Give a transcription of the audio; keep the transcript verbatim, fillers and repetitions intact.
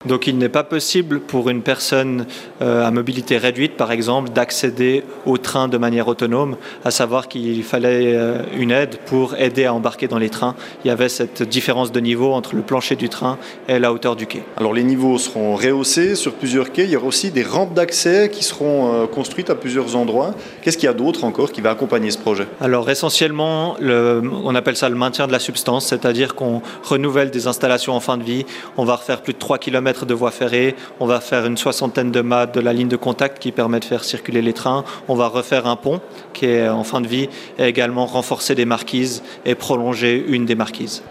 Donc il n'est pas possible pour une personne euh, à mobilité réduite, par exemple, d'accéder au train de manière autonome, à savoir qu'il fallait euh, une aide pour aider à embarquer dans les trains. Il y avait cette différence de niveau entre le plancher du train et la hauteur du quai. Alors les niveaux seront rehaussés sur plusieurs quais, il y aura aussi des rampes d'accès qui seront euh, construites à plusieurs endroits. Qu'est-ce qu'il y a d'autre encore qui va accompagner ce projet? Alors essentiellement, le, on appelle ça le maintien de la substance, c'est-à-dire qu'on renouvelle des installations en fin de vie. On va refaire plus de trois kilomètres de voies ferrées, on va faire une soixantaine de mâts de la ligne de contact qui permet de faire circuler les trains, on va refaire un pont qui est en fin de vie et également renforcer des marquises et prolonger une des marquises.